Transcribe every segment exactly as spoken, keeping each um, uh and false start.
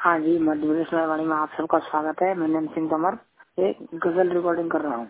हाँ जी, मध्य प्रदेश लाइवाणी में आप सबका स्वागत है। मैं नंद सिंह तोमर एक गजल रिकॉर्डिंग कर रहा हूँ।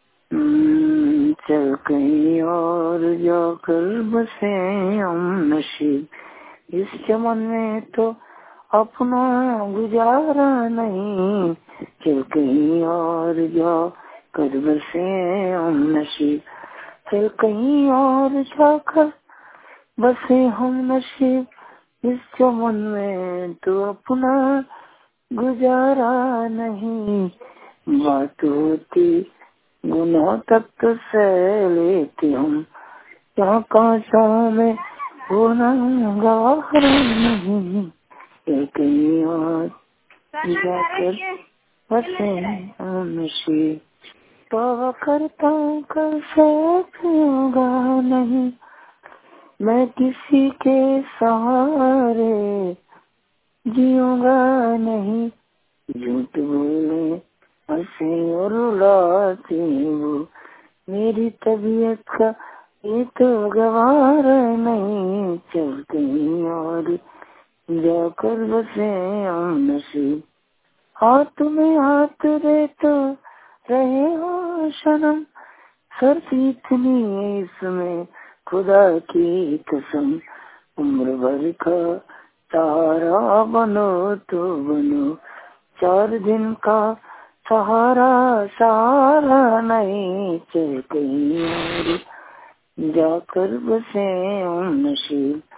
चल कहीं और जो कल बसे हम नशीब, इस चमन में तो अपना गुजारा नहीं। चल कहीं और जो कल बसे हम नशीब, चल कहीं और जाकर बसे हम नशीब, इस चमन में तो अपना गुजारा नहीं। बात होती गुनाह तक तो सह लेते हम, यहाँ कांचों में गुनाहगार नहीं। कहीं और जाकर बसे हम नशीब, तौबा करता हूँ कल से होगा नहीं। मैं किसी के सहारे जीऊंगा नहीं। झूठ बोले हंसे और रुलाते वो, मेरी तबीयत का ये तो गवार नहीं। चल कहीं और जाकर बसे हम नसीब, हाथ में हाथ दे तो रहे हो सनम। सर्दी इतनी है इसमें खुदा की कसम, उम्र भर का सहारा बनो तो बनो, चार दिन का सहारा सहारा नहीं। चल कहीं और जाकर बसे हम नशीब।